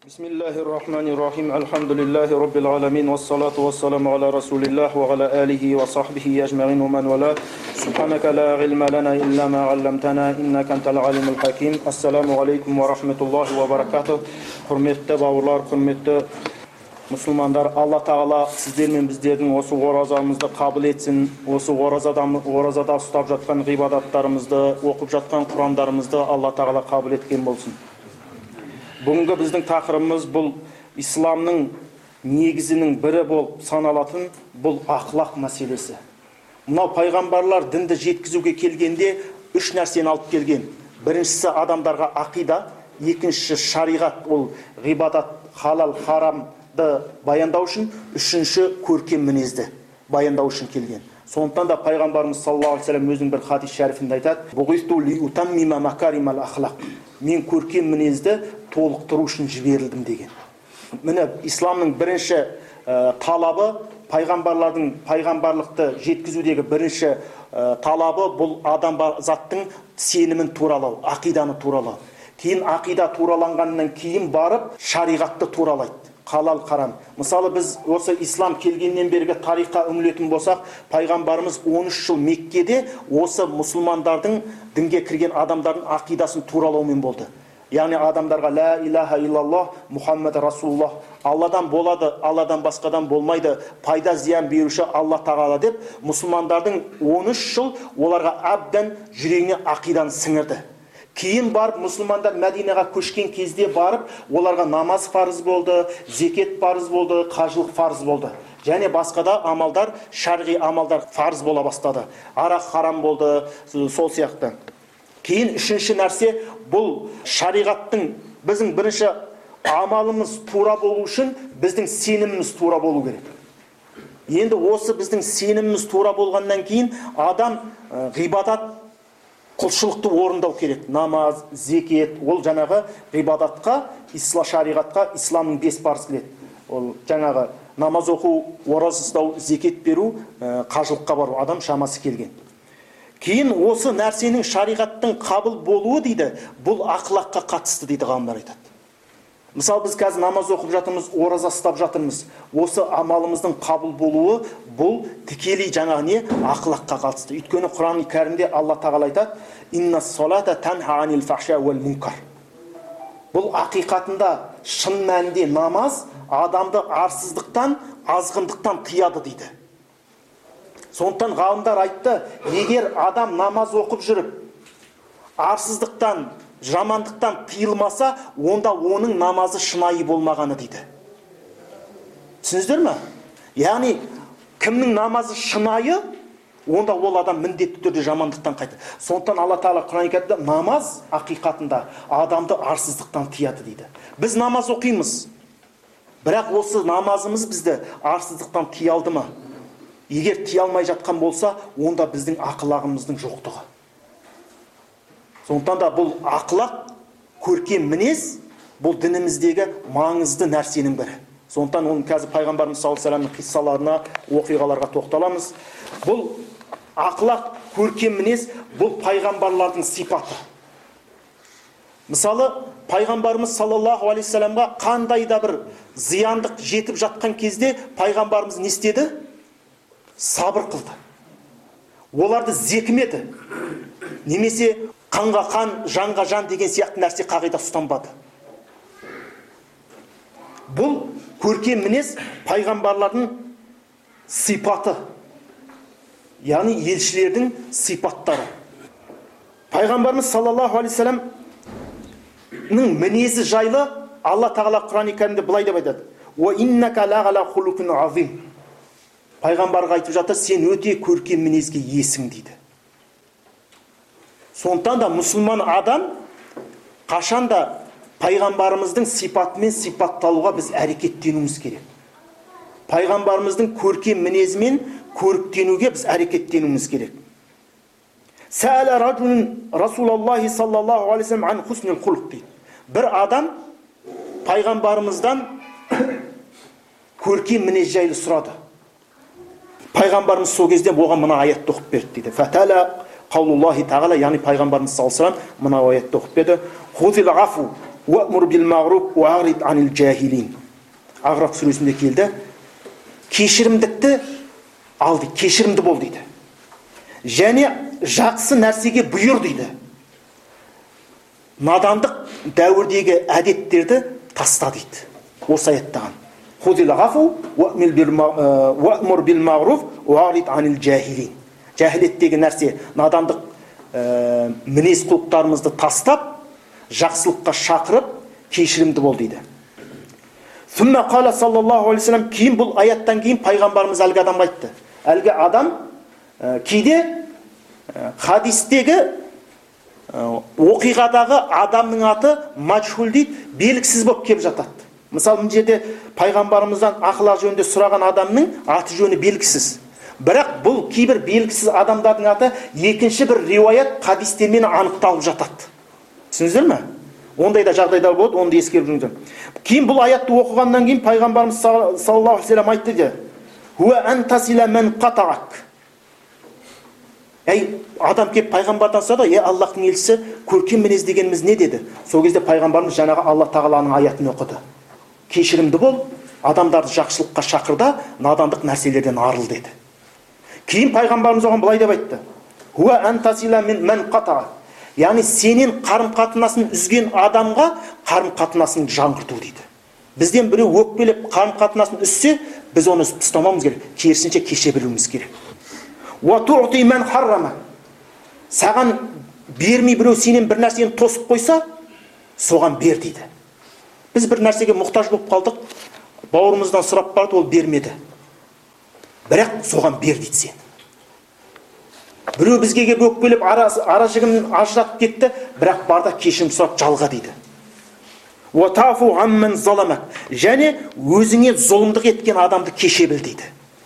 Bismillahirrahmanirrahim. Alhamdulillahi rabbil alamin wassalatu wassalamu ala rasulillah wa ala alihi wa sahbihi ajma'in wa man wala. Subhanaka la ilma lana illa ma 'allamtana innaka antal alimul hakim. Assalamu alaykum wa rahmatullahi wa barakatuh. Hurmatli bауырлар, hurmatli musulmanдар, Алла Тағала сіздер мен біздердің осы оразамызды қабыл етсін. Осы оразада ұстап жатқан ғибадаттарымызды, оқып жатқан құрандарымызды Алла Тағала қабыл еткен болсын. Бүгінгі біздің тақырыбымыз бұл исламның негізінің бірі болып саналатын бұл ақлақ мәселесі. Мынау пайғамбарлар дінді жеткізуге келгенде үш нәрсені алып келген. Біріншісі адамдарға ақида, екіншісі шариғат, ол ғибадат, халал, харамды баяндау үшін, үшінші көркем мінезді баяндау үшін келген. Сондықтан да пайғамбарымыз саллаллаху алейхи ва саллям өзінің бір хадис шәрифінде айтады: "Буғисту лиутаммима макаримал ахлақ." Мен көркем мінезді толықтыру үшін жіберілдім деген. Міне исламның бірінші талабы, пайғамбарлардың пайғамбарлықты жеткізудегі бірінші талабы бұл адам заттың сенімін туралау, ақиданы туралау. Кейін ақида тураланғаннан кейін барып шариғатты туралайды. Халал, харам. Мысалы біз осы ислам келгеннен бергі тарихқа үңілетін болсақ, пайғамбарымыз 13 жыл Меккеде осы мұсылмандардың, дінге кірген адамдардың ақидасын туралаумен болды. Яғни адамдарға ла илаха иллаллах Мұхаммад Расулуллах, Алладан болады, Алладан басқадан болмайды, пайда зиян беруші Алла Тағала деп, мұсылмандардың 13 жыл оларға әбден жүрегіне ақиданы сіңірді. Кейін барып мұсылмандар Мәдинаға көшкен кезде барып, оларға намаз парыз болды, зекет парыз болды, қажылық парыз болды. Және басқада амалдар, шарғи амалдар парыз бола бастады. Арақ харам болды, сол сияқты. Кейін үшінші нәрсе, бұл шариғаттың біздің бірінші амалымыз тура болу үшін біздің сеніміміз тура болу керек. Енді осы біздің сеніміміз тура болғаннан кейін адам ғибадат, құлшылықты орындау керек. Намаз, зекет, ол жаңағы ғибадатқа, шариғатқа исламның 5 парыз келеді. Ол жаңағы намаз оқу, ораза ұстау, зекет беру, қажылыққа бару, адам шамасы келген. Кейін осы нәрсенің шариғаттың қабыл болуы дейді, бұл ақылаққа қатысты дейді ғалымдар айтады. Мысалы біз қазір намаз оқып жатырмыз, ораза ұстап жатырмыз. Осы амалымыздың қабыл болуы бұл тікелей жаңағы не? Ақылаққа қатысты. Өйткені Құран-ы Кәрімде Алла Тағала айтады: "Иннас салата танха анил фахша уал мункар." Бұл ақиқатында шын мәнінде намаз адамды арсыздықтан, азғындықтан тыяды дейді. Сондықтан ғалымдар айтты, егер адам намаз оқып жүріп, арсыздықтан, жамандықтан тыйылмаса, онда оның намазы шынайы болмағаны дейді. Түсініздер ме? Яғни, кімнің намазы шынайы, онда ол адам міндетті түрде жамандықтан қайтады. Сондықтан Алла Тағала Құран-ы Кәрімде намаз ақиқатында адамды арсыздықтан тыяды дейді. Біз намаз оқимыз, бірақ осы намазымыз бізді арсыздықтан тыя алды ма? Егер тия алмай жатқан болса, онда біздің ақылағымыздың жоқтығы. Сондықтан да бұл ақылақ, көркем мінез, бұл дініміздегі маңызды нәрсенің бірі. Сондықтан оның қазір пайғамбарымыз саллаллаху алейхи ва саллямның қиссаларына, оқиғаларға тоқталамыз. Бұл ақылақ, көркем мінез, бұл пайғамбарлардың сипаты. Мысалы, пайғамбарымыз саллаллаху алейхи ва саллямға қандай да бір зияндық жетіп жатқан кезде пайғамбарымыз не істеді? Сабыр қылды. Оларды зекімеді. Немесе қанға қан, жанға жан деген сияқты нәрсе қағида ұстанбады. Бұл көркем мінез пайғамбарлардың сипаты. Яғни елшілердің сипаттары. Пайғамбарымыз саллаллаху алейхи ва саллямның мінезі жайлы Алла Тағала Құран-ы Кәрімде былай деп айтады: "Уа иннака лағала хулукун азим." Пайғамбарға айтып жатыр, сен өте көркем мінезге иесің дейді. Сондықтан да мұсылман адам қашанда пайғамбарымыздың сипатымен сипатталуға біз әрекеттенуіміз керек. Пайғамбарымыздың көркем мінезімен көріктенуге біз әрекеттенуіміз керек. Сәәлә ражулун Расулаллахи саллаллаху алейхи ва саллям ан хуснил хулуқ дейді. Бір адам пайғамбарымыздан көркем мінез жайлы сұрады. Пайғамбарымыз сол кезде оған мына аятты оқып берді дейді. Фатала Qaulullohi Ta'ala, яғни пайғамбарымыз саллаллаху алейхи ва саллям мына аятты оқып берді. Хузил афу уамур бил мағруф уағрид анил джахилин. Ағраф сүресінде келді. Кешірімдікті ал дейді, кешірімді бол дейді. Және жақсы нәрсеге бұйыр дейді. Надандық дәуірдегі әдеттерді таста дейді. Осы аяттаған. Худил ғафу уамур бил мағруф уағрид анил джахилин. Жахилеттегі нәрсе, надандық мінез құлықтарымызды тастап, жақсылыққа шақырып, кешірімді бол дейді. Сүмма қала саллаллаху алейхи салам, кейін бұл аяттан кейін пайғамбарымыз әлгі адамға айтты. Әлгі адам кейде хадистегі оқиғадағы адамның аты маджхул дейді, белгісіз болып келіп жатады. Мысалы, мына жерде пайғамбарымыздан ақылақ жөнінде сұраған адамның аты жөні белгісіз. Бірақ бұл кейбір белгісіз адамдардың аты екінші бір риуаят хадистермен анықталып жатады. Түсіндіңіздер ме? Ондай да жағдайлар болады, оны ескеріп жүріңіздер. Кейін бұл аятты оқығаннан кейін пайғамбарымыз саллаллаху алейхи вассалам айтты де: "Хуа антасила мен қатағак." Адам келіп пайғамбардан сұрады: Аллахтың елшісі, көркем мінез дегеніміз не деді? Сол кезде пайғамбарымыз жаңағы Алла тағаланың аятын оқыды. Кешірімді бол, адамдарды жақсылыққа шақырда, надандық нәрселерден арыл деді. Кейін пайғамбарымыз оған былай деп айтты: "Хуа антасила мен қатағак." Яғни сенен қарым-қатынасын үзген адамға қарым-қатынасын жаңғырту дейді. Бізден біреу өкпелеп қарым-қатынасын үзсе, біз оны ұстамауымыз керек, керісінше кеше білуіміз керек. Уатуъти мен харрама. Саған бермей біреу сенен бір нәрсені тосып қойса, соған бер дейді. Біз бір нәрсеге мұқтаж болып қалдық, бауырымыздан сұрап барды, ол бермеді. Бірақ соған бер дейді сен. Біреу бізге келіп өкпелеп ара жігімін ажыратып кетті, бірақ барда кешірім сұрап жалға дейді. Уатафу аммен заламак. Және өзіңе зұлымдық еткен адамды кеше біл дейді.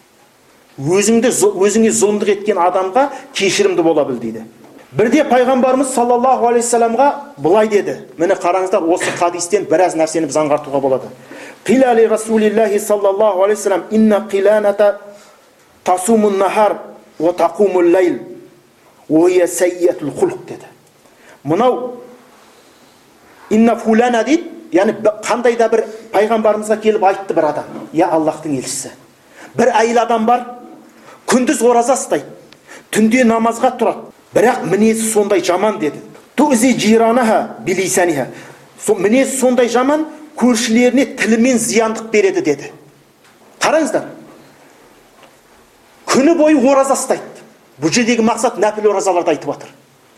Өзіңе зұлымдық еткен адамға кешірімді бола біл дейді. Бірде пайғамбарымыз саллаллаху алейхи саламға былай деді. Міне қараңыздар, осы хадистен біраз нәрсені біз аңғартуға болады. Қила ли расулиллахи саллаллаху алейхи салам инна қиланата тасумун нахар ва тақумул лайл ва хия саййатул хулқ деді. Мынау инна фулана дейді, яғни қандай да бір пайғамбарымызға келіп айтты бір адам: Аллахтың елшісі, бір әйел адам бар, күндіз ораза ұстайды, түнде намазға тұрады, бірақ мінезі сондай жаман деді. Тузи жиранаха билисаниха. Мінезі сондай жаман, көршілеріне тілімен зияндық береді деді. Қараңыздар, күні бойы ораза ұстайды. Бұл жердегі мақсат нәпіл оразаларды айтып жатыр.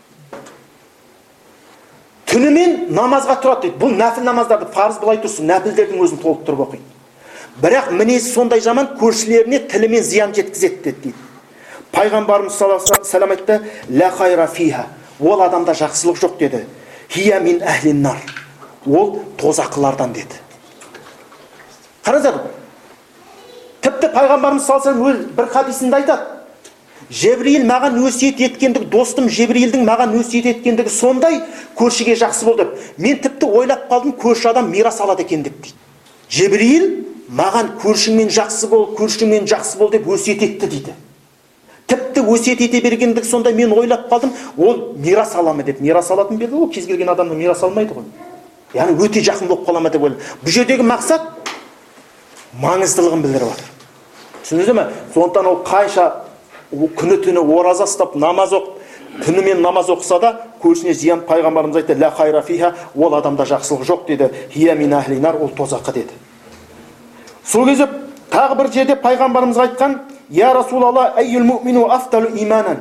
Түнімен намазға тұрады дейді. Бұл нәпіл намаздарды, парыз былай тұрсын, нәпілдердің өзін толықтырып оқиды. Бірақ мінезі сондай жаман, көршілеріне тілімен зиян жеткізеді дейді. Пайғамбарымыз саллаллаху алейхи вассалам айтты: "Ла хайра фиха." Ол адамда жақсылық жоқ деді. "Хия мин ахлин нар." Ол тозақылардан деді. Қараңыздар, тіпті пайғамбарымыз саллаллаху алейхи вассалам бір хадисінде айтады: "Жебрейіл маған өсиет еткендігі, достым Жебрейілдің маған өсиет еткендігі сондай, көршіге жақсы бол деп. Мен тіпті ойлап қалдым, көрші адам мирас алады екен деп" дейді. Жебрейіл маған көршіңмен жақсы бол деп өсиет етті дейді. Тіпті өсиет ете бергендігі сонда, мен ойлап қалдым, ол мирас аламы деп. Мирас алатын белгі, ол кез келген адамның мирас алмайды ғой. Яғни өте жақын болып қаламы деп ойлаймын. Бұл жердегі мақсат маңыздылығын білдіріп жатыр. Түсіндіңіздер ме? Сондықтан ол қанша күні-түні ораза ұстап, намаз оқып, түнімен намаз оқыса да, көршісіне зиян, пайғамбарымыз айтты: "Ла хайра фиха." Ол адамда жақсылық жоқ деді. "Хия мин ахлинар." Ол тозақы деді. Сол кезде тағы бір жерде пайғамбарымызға айтқан: "Я Расулалла, айюл муъмину афдалу иманан."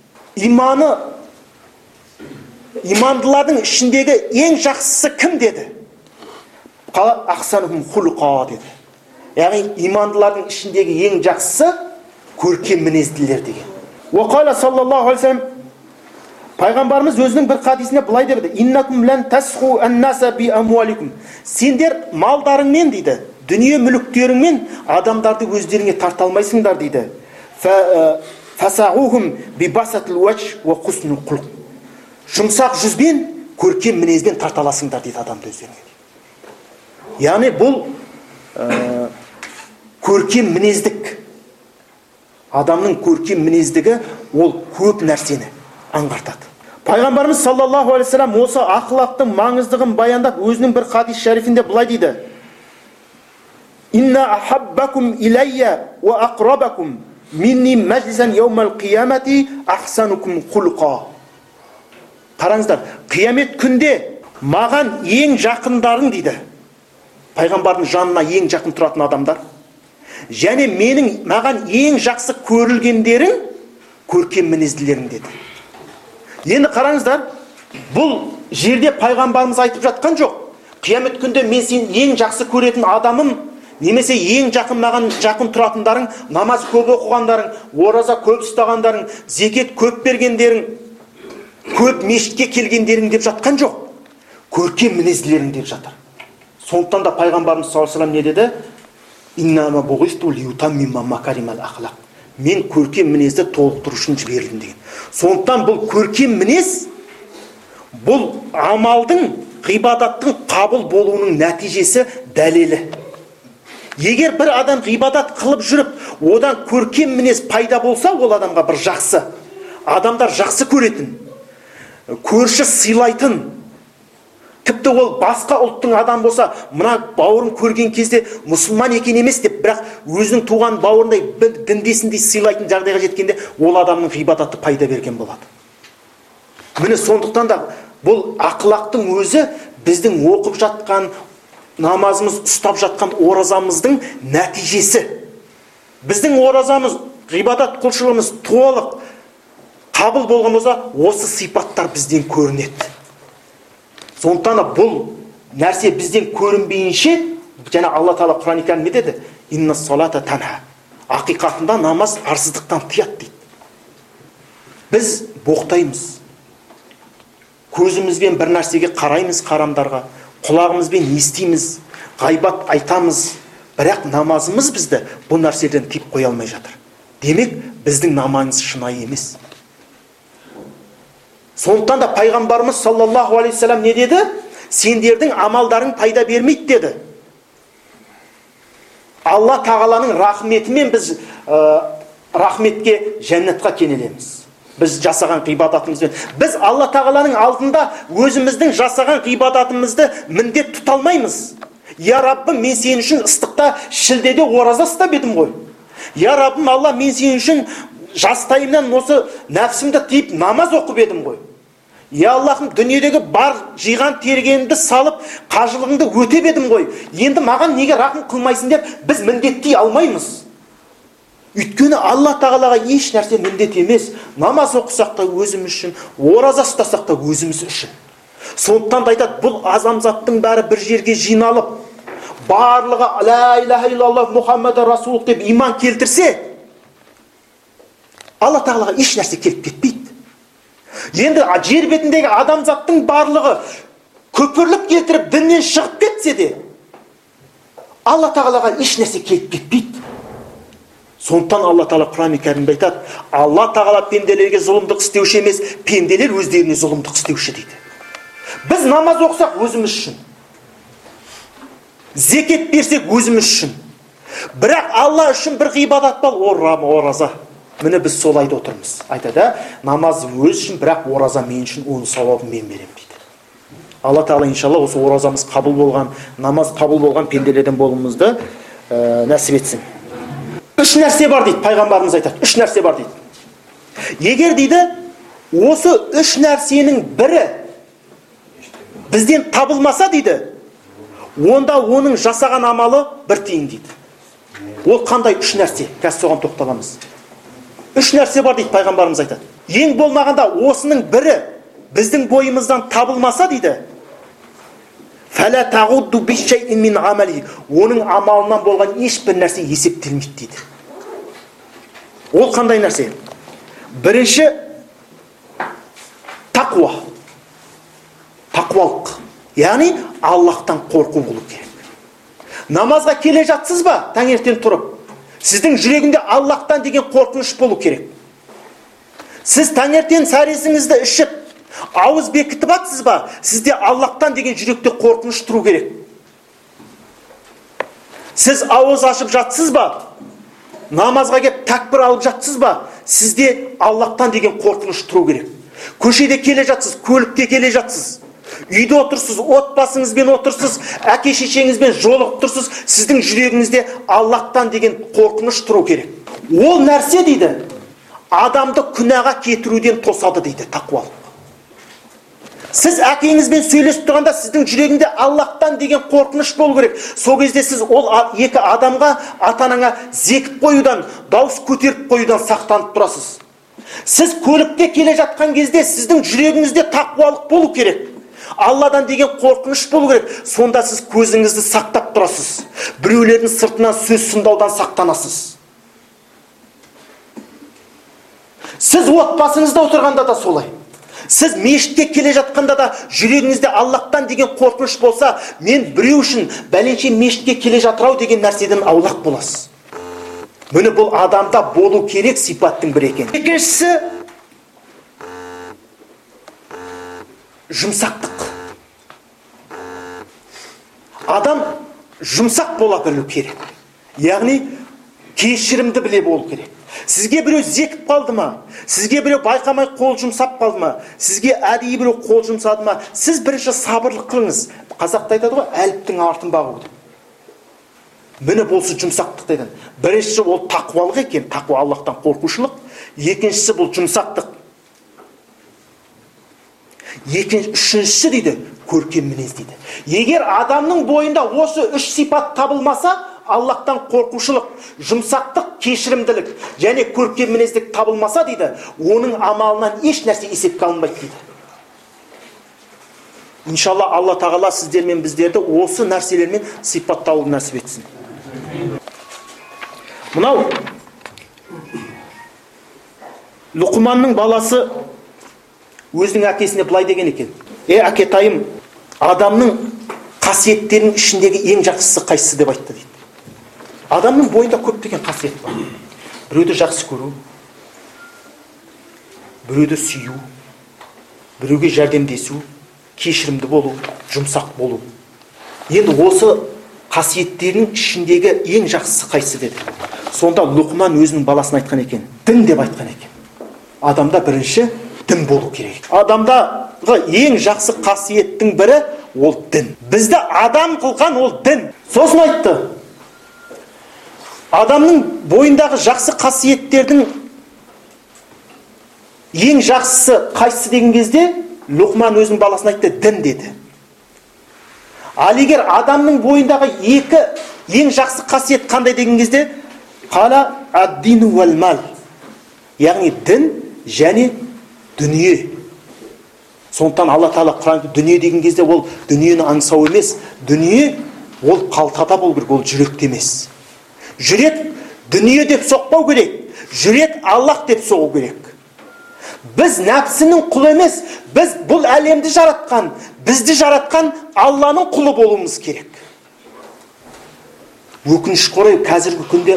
Имандылардың ішіндегі ең жақсысы кім деді? Қала ахсанухум хулқа деді. Яғни имандылардың ішіндегі ең жақсысы көркем мінезділер деген. Уақала саллаллаху алейхи салам, пайғамбарымыз өзінің бір хадисінде былай деп еді: "Иннакум лан тасху ан-наса би амваликум." Сендер малдарыңмен дейді, дүние мүліктеріңмен адамдарды өздеріңе тарта алмайсыңдар дейді. Фасахухум би басатил вач ва хуснул хулқ. Жұмсақ жүзбен, көркем мінезбен тарта аласыңдар дейді адамды өздеріңе. Яғни бұл көркем мінездік. Адамның көркем мінездігі ол көп нәрсені аңғартады. Пайғамбарымыз саллаллаху алейхи вассалам осы ақылақтың маңыздығын баяндап өзінің бір хадис шәрифінде былай дейді: Инна ахаббакум иlayya ва aqrabаkum минни мәжлисан яумал қиямати ахсанукум хулқа. Қараңыздар, қиямет күнде маған ең жақындарың дейді. Пайғамбардың жанына ең жақын тұратын адамдар. Және маған ең жақсы көрілгендерің көркем мінезділерің деді. Енді қараңыздар, бұл жерде пайғамбарымыз айтып жатқан жоқ. Қиямет күнде мен сен ең жақсы көретін адамым, немесе ең маған жақын тұратындарың, намаз көп оқығандарың, ораза көп ұстағандарың, зекет көп бергендерің, көп мешітке келгендерің деп жатқан жоқ. Көркем мінезділерің деп жатыр. Сондықтан да пайғамбарымыз саллаллаху алейхи не деді? Иннама буғисту лиутаммима макаримал ахлақ. Мен көркем мінезді толықтыру үшін жіберілдім деген. Сондықтан бұл көркем мінез, бұл амалдың, ғибадаттың қабыл болуының нәтижесі, дәлелі. Егер бір адам ғибадат қылып жүріп, одан көркем мінез пайда болса, ол адамға бір жақсы, адамдар жақсы көретін, көрші сыйлайтын, тіпті ол басқа ұлттың адам болса, мына бауырын көрген кезде мұсылман екен емес деп, бірақ өзінің туған бауырындай діндесіндей сыйлайтын жағдайға жеткенде, ол адамның ғибадаты пайда берген болады. Міне сондықтан да бұл ақылақтың өзі біздің оқып жатқан намазымыз, ұстап жатқан оразамыздың нәтижесі. Біздің оразамыз, ғибадат құлшылығымыз толық қабыл болған болса, осы сипаттар бізден көрінеді. Сондықтан да бұл нәрсе бізден көрінбейінше, және Алла Тағала Құран-ы Кәрімде деді: Инна салата танха. Ақиқатында намаз арсыздықтан тыяды дейді. Біз боқтаймыз. Көзімізбен бір нәрсеге қараймыз харамдарға, құлағымызбен естиміз, ғайбат айтамыз, бірақ намазымыз бізді бұл нәрседен тиіп қоя алмай жатыр. Демек, біздің намазымыз шынайы емес. Сондықтан да пайғамбарымыз саллаллаху алейхи вассалам не деді? Сендердің амалдарың пайда бермейді деді. Алла Тағаланың рахметімен біз рахметке, жәннатқа кенелеміз. Біз жасаған ғибадатымызбен. Біз Алла Тағаланың алдында өзіміздің жасаған ғибадатымызды міндет тұта алмаймыз. Я Раббым, мен сен үшін ыстықта шілдеде ораза ұстап едім ғой. Я Раббым, Алла, мен сен үшін жастайымнан осы нәпсімді тиіп намаз оқып едім ғой. Я Аллахым, дүниедегі бар жиған тергенімді салып, қажылығыңды өтеп едім ғой. Енді маған неге рахым қылмайсың деп біз міндеттей алмаймыз. Өйткені Алла Тағалаға еш нәрсе міндет емес. Намаз оқысақ та өзіміз үшін, ораза ұстасақ та өзіміз үшін. Сондықтан да айтады, бұл азамзаттың бәрі бір жерге жиналып, барлығы ла илаха иллаллах Мұхаммад Расулуллах деп иман келтірсе, Алла Тағалаға еш нәрсе келіп кетпейді. Енді жер бетіндегі адамзаттың барлығы көпірлік келтіріп діннен шығып кетсе де, Алла Тағалаға еш нәрсе келіп кетпейді. Сондықтан Алла Тағала Құран-ы Кәрімде айтады: Алла Тағала пенделерге зұлымдық істеуші емес, пенделер өздеріне зұлымдық істеуші дейді. Біз намаз оқысақ өзіміз үшін, зекет берсек өзіміз үшін, бірақ Алла үшін бір ғибадат бар, ораза. Міне біз солайда отырмыз. Айтады, намаз өз үшін, бірақ ораза мен үшін, оның сауабын мен берем дейді. Алла Тағала иншалла осы оразамыз қабыл болған, намаз қабыл болған пенделерден болуымызды нәсіп етсін. Үш нәрсе бар дейді, пайғамбарымыз айтады. Үш нәрсе бар дейді. Егер дейді, осы үш нәрсенің бірі бізден табылмаса дейді, онда оның жасаған амалы бір тиын дейді. Ол қандай үш нәрсе? Қазір соған тоқталамыз. Үш нәрсе бар дейді, пайғамбарымыз айтады. Ең болмағанда осының бірі біздің бойымыздан табылмаса дейді, фәлә тағудду бишшайин мин амали. Оның амалынан болған ешбір нәрсе есептелмейді дейді. Ол қандай нәрсе? Бірінші тақуа. Тақуалық. Яғни Аллахтан қорқу болу керек. Намазға келе жатсыз ба, таңертең тұрып? Сіздің жүрегінде Аллахтан деген қорқыныш болу керек. Сіз таңертең сәресіңізді ішіп, ауыз бекітіп атсыз ба, сізде Аллахтан деген жүректе қорқыныш тұру керек. Сіз ауыз ашып жатсыз ба, намазға кеп тәкбір алып жатсыз ба, сізде Аллахтан деген қорқыныш тұру керек. Көшеде келе жатсыз, көлікте келе жатсыз. Үйде отырсыз, отбасыңызбен отырсыз, әке шешеңізбен жолығып тұрсыз. Сіздің жүрегіңізде Аллахтан деген қорқыныш тұру керек. Ол нәрсе дейді, адамды күнәға кетіруден тосады дейді тақуалық. Сіз әкеңізбен сөйлесіп тұрғанда сіздің жүрегіңде Аллахтан деген қорқыныш болу керек. Сол кезде сіз ол екі адамға, ата-анаңа зекіп қоюдан, дауыс көтеріп қоюдан сақтанып тұрасыз. Сіз көлікте келе жатқан кезде сіздің жүрегіңізде тақуалық болу керек. Алладан деген қорқыныш болу керек. Сонда сіз көзіңізді сақтап тұрасыз. Біреулердің сыртынан сөз сындаудан сақтанасыз. Сіз отбасыңызда отырғанда да солай. Сіз мешітке келе жатқанда да жүрегіңізде Аллахтан деген қорқыныш болса, мен біреу үшін бәленше мешітке келе жатырау деген нәрседен аулақ боласыз. Міне бұл адамда болу керек сипаттың бірі екен. Екіншісі жұмсақтық. Адам жұмсақ бола білу керек. Яғни кешірімді біле болу керек. Сізге біреу зекіп қалды ма? Сізге біреу байқамай қол жұмсап қалды ма? Сізге әдейі біреу қол жұмсады ма? Сіз бірінші сабырлық қылыңыз. Қазақта айтады ғой, әліптің артын бағу деп. Міне болсы жұмсақтық деген. Біріншісі ол тақуалық екен, тақуа Аллахтан қорқушылық. Екіншісі бұл жұмсақтық. Үшіншісі дейді, көркем мінез дейді. Егер адамның бойында осы үш сипат табылмаса, Аллахтан қорқушылық, жұмсақтық, кешірімділік және көркем мінездік табылмаса дейді, оның амалынан еш нәрсе есепке алынбайды дейді. Иншалла Алла тағала сіздер мен біздерді осы нәрселермен сипаттауды нәсіп етсін. Мынау Лұқманның баласы өзінің әкесіне былай деген екен: әкетайым, адамның қасиеттерінің ішіндегі ең жақсысы қайсысы деп айтты дейді. Адамның бойында көптеген қасиет бар. Біреуді жақсы көру, біреуді сүю, біреуге жәрдемдесу, кешірімді болу, жұмсақ болу. Енді осы қасиеттерінің ішіндегі ең жақсысы қайсысы деді. Сонда Лұқман өзінің баласына айтқан екен, дін деп айтқан екен. Адамда бірінші дін болу керек. Адамдағы ең жақсы қасиеттің бірі ол дін. Бізді адам қылған ол дін. Сосын айтты, адамның бойындағы жақсы қасиеттердің ең жақсысы қайсысы деген кезде Лұқман өзінің баласына айтты, дін деді. Ал егер адамның бойындағы ең жақсы қасиет қандай деген кезде қала ад-дину вал мал, яғни дін және дүние. Сондықтан Алла Тағала Құранды дүние деген кезде ол дүниені аңсау емес, дүние ол қалтада болу керек, ол жүректе емес. Жүрек дүние деп соқпау керек, жүрек Аллах деп соғу керек. Біз нәпсінің құлы емес, біз бұл әлемді жаратқан, бізді жаратқан Алланың құлы болуымыз керек. Өкінішке орай қазіргі күнде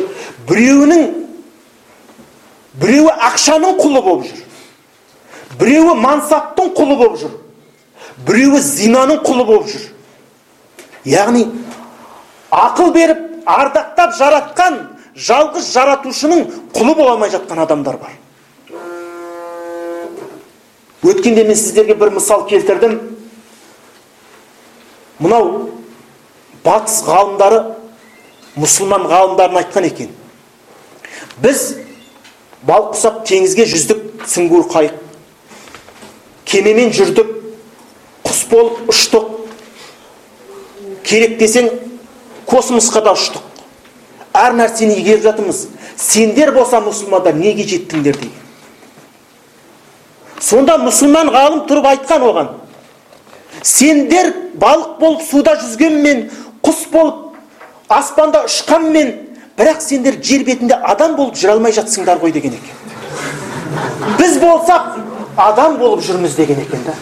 біреуі ақшаның құлы болып жүр, біреуі мансаптың құлы болып жүр, біреуі зинаның құлы болып жүр. Яғни ақыл беріп ардақтап жаратқан жалғыз жаратушының құлы бола алмай жатқан адамдар бар. Өткенде мен сіздерге бір мысал келтірдім. Мынау батыс ғалымдары, мұсылман ғалымдарын айтқан екен. Біз балық құсап теңізге жүздік, сүңгуір қайық. Кемемен жүрдік, құс болып ұштық. Керек десең космосқа да ұштық. Әр нәрсені игеріп жатырмыз. Сендер болса мұсылмандар неге жеттіңдер деген. Сонда мұсылман ғалым тұрып айтқан оған: сендер балық болып суда жүзгенмен, құс болып аспанда ұшқанмен, бірақ сендер жер бетінде адам болып жүре алмай жатсыңдар ғой деген екен. Біз болсақ адам болып жүрміз деген екен да.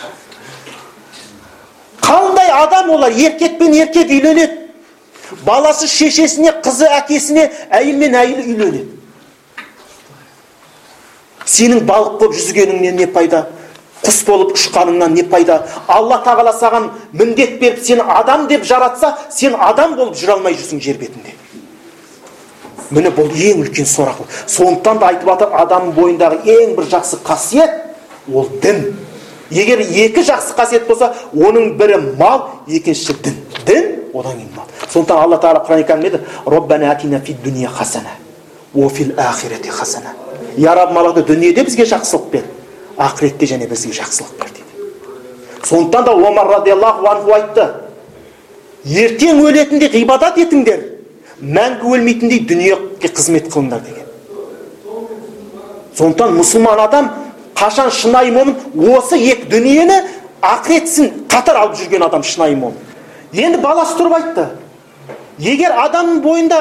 Қандай адам олар? Еркек пен еркек үйленеді. Баласы шешесіне, қызы әкесіне, әйел мен әйел үйленеді. Сенің балық болып жүзгеніңнен не пайда? Құс болып ұшқаныңнан не пайда? Алла Тағала саған міндет беріп, сені адам деп жаратса, сен адам болып жүре алмай жүрсің жер бетінде. Міне бұл ең үлкен сұрақ. Сондықтан да айтып жатыр, адамның бойындағы ең бір жақсы қасиет ол дін. Егер екі жақсы қасиет болса, оның бірі мал, екіншісі дін. Дін, одан кейін мал. Сондықтан Алла Тағала Құран кәрімде Роббана атина фид дуния хасана, о фил ахирати хасана. Я Раббым, Аллах, дүниеде бізге жақсылық бер, ақиретте және бізге жақсылық бер дейді. Сондықтан да Омар радиаллаху анху айтты: ертең өлетіндей ғибадат етіңдер, мәңгі өлмейтіндей дүниеге қызмет қылыңдар деген. Сондықтан мұсылман адам қашан шынайы момын, осы екі дүниені ақыретсін қатар алып жүрген адам шынайы момын. Енді баласы тұрып айтты: егер адамның бойында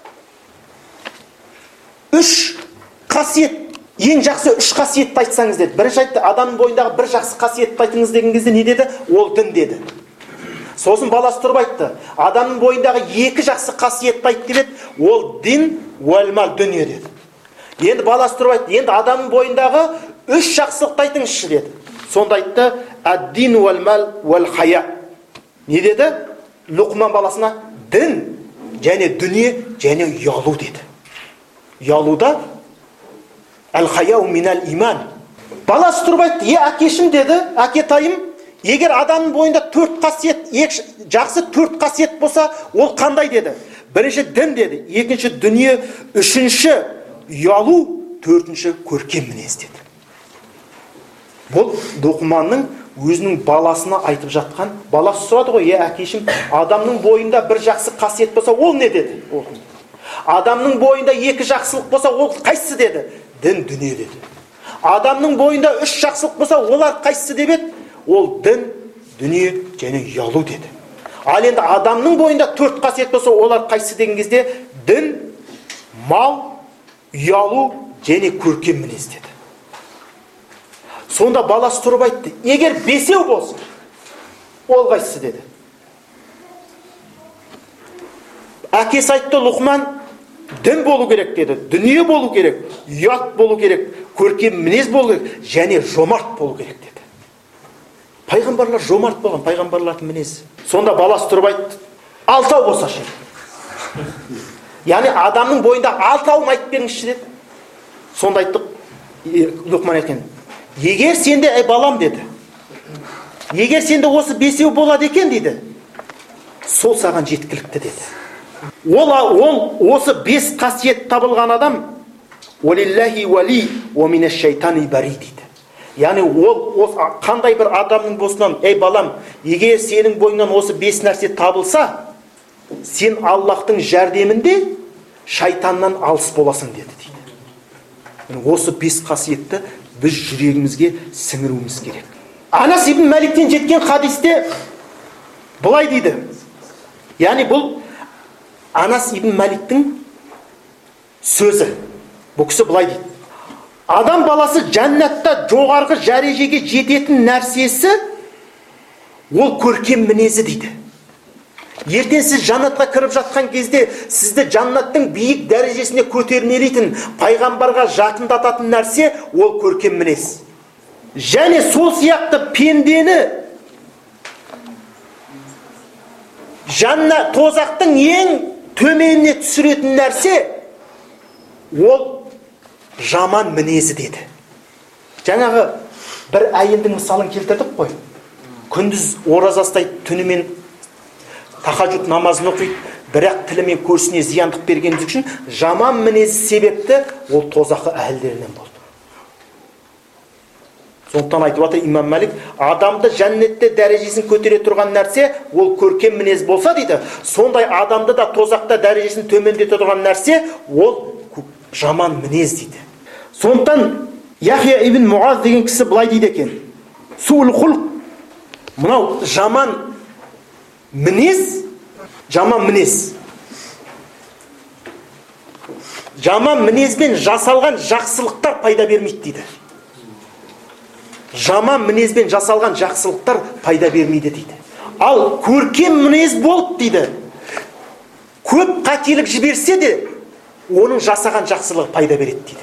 үш қасиет, ең жақсы үш қасиетті айтсаңыз деді. Бірінші айтты, адамның бойындағы бір жақсы қасиетті айтыңыз деген кезде не деді? Ол дін деді. Сосын баласы тұрып айтты: адамның бойындағы екі жақсы қасиетті айт деп еді. Ол дин уәл мал, дүние деді. Енді баласы тұрып айтты: енді адамның бойындағы үш жақсылықты айтыңызшы деді. Сонда айтты: ад-дин уәл мал уәл хая. Не деді? Лұқман баласына дін және дүние және ұялу деді. Ұялуда әл-хаяу минал иман. Баласы тұрып айтты: әкешім деді, әкетайым, егер адамның бойында төрт қасиет, жақсы төрт қасиет болса, ол қандай деді? Бірінші дін деді, екінші дүние, үшінші ұялу, төртінші көркем мінез деді. Бұл Лұқманның өзінің баласына айтып жатқан. Баласы сұрады ғой: әкешім, адамның бойында бір жақсы қасиет болса, ол не деді? Адамның бойында екі жақсылық болса, ол қайсысы деді? Дін, дүние деді. Адамның бойында үш жақсылық болса, олар қайсысы деп еді? Ол дін, дүние және ұялу деді. Ал енді адамның бойында төрт қасиет болса, олар қайсысы деген кезде? Дін, мал, ұялу және көркем мінез деді. Сонда баласы тұрып айтты: егер бесеу болса, ол қайсысы деді? Әкесі айтты: Лұқман, дін болу керек деді, дүние болу керек, ұят болу керек, көркем мінез болу керек және жомарт болу керек деді. Пайғамбарлар жомарт болған, пайғамбарлардың мінезі. Сонда баласы тұрып айтты: алтау болса ше. Яғни адамның бойында алтауын айтып беріңізші деді. Сонда айтты Лұқман екен: егер сенде, балам деді, егер сенде осы бесеу болады екен дейді, сол саған жеткілікті деді. Ол осы бес қасиет табылған адам уалиллахи вали уа минаш шайтани бари дейді. Яғни ол қандай бір адамның болсынан: балам, егер сенің бойыңнан осы бес нәрсе табылса, сен Аллахтың жәрдемінде шайтаннан алыс боласың деді дейді. Осы бес қасиетті біз жүрегімізге сіңіруіміз керек. Анас ибн Маликтен жеткен хадисте былай дейді. Яғни бұл Анас ибн Маликтің сөзі. Бұл кісі былай дейді: адам баласы жәннатта жоғарғы дәрежеге жететін нәрсесі ол көркем мінезі дейді. Ертең сіз жаннатқа кіріп жатқан кезде сізді жаннаттың биік дәрежесіне көтермелейтін, пайғамбарға жақындататын нәрсе ол көркем мінез. Және сол сияқты пендені тозақтың ең төменіне түсіретін нәрсе ол жаман мінезі деді. Жаңағы бір әйелдің мысалын келтірдік қой. Күндіз ораза ұстайды, түнімен тахаджуд намазын оқиды, бірақ тілімен көрсіне зияндық бергендік үшін жаман мінезі себепті ол тозаққа әйелдерінен болды. Сондықтан айтып отыр имам Малик: адамды жәннетте дәрежесін көтере тұрған нәрсе ол көркем мінез болса дейді, сондай адамды да тозақта дәрежесін төмендете тұрған нәрсе ол жаман мінез дейді. Сондықтан Яхия ибн Муаз деген кісі былай дейді екен: суул хулқ, мынау жаман мінез, жаман мінезбен жасалған жақсылықтар пайда бермейді дейді. Жаман мінезбен жасалған жақсылықтар пайда бермейді дейді. Ал көркем мінез болып дейді, көп қателік жіберсе де оның жасаған жақсылығы пайда береді дейді.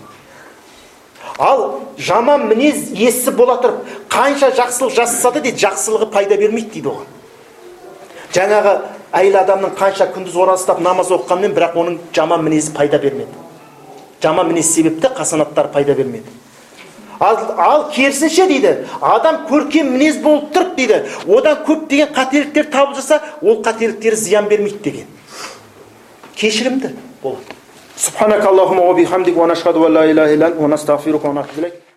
Ал жаман мінез есі бола тұрып, қанша жақсылық жасаса да дейді, жақсылығы пайда бермейді дейді оған. Жаңағы әйел адамның қанша күндіз ораза ұстап намаз оқығанмен, бірақ оның жаман мінезі пайда бермеді. Жаман мінез себепті қасанаттар пайда бермеді. Ал керісінше дейді, адам көркем мінез болып тұрып дейді, одан көптеген қателіктер табылып жатса, ол қателіктер зиян бермейді деген. Кешірімді болады. Субханакаллахумма ва бихамдик ва нашхаду ан ла илаха илля анта ва настағфирука ва натубу илейк.